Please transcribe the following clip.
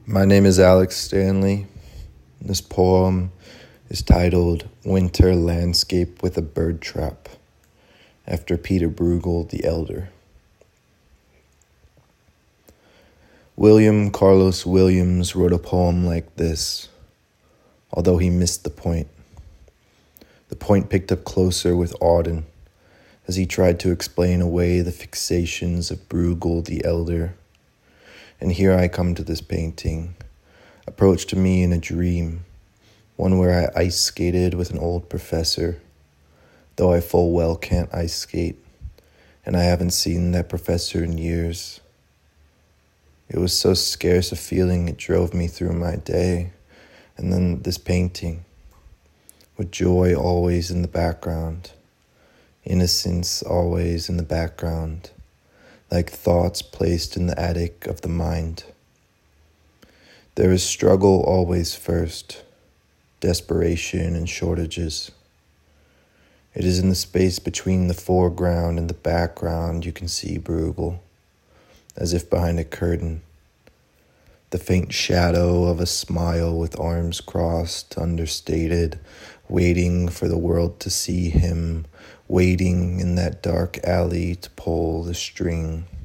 My name is Alex Stanley. This poem is titled Winter Landscape with a Bird Trap, after Peter Bruegel the Elder. William Carlos Williams wrote a poem like this, although he missed the point. The point picked up closer with Auden as he tried to explain away the fixations of Bruegel the Elder. And here I come to this painting, approached to me in a dream, one where I ice skated with an old professor, though I full well can't ice skate, and I haven't seen that professor in years. It was so scarce a feeling it drove me through my day, and then this painting, with joy always in the background, innocence always in the background, like thoughts placed in the attic of the mind. There is struggle always first, desperation and shortages. It is in the space between the foreground and the background you can see Bruegel, as if behind a curtain, the faint shadow of a smile with arms crossed, understated, waiting for the world to see him, waiting in that dark alley to pull the string.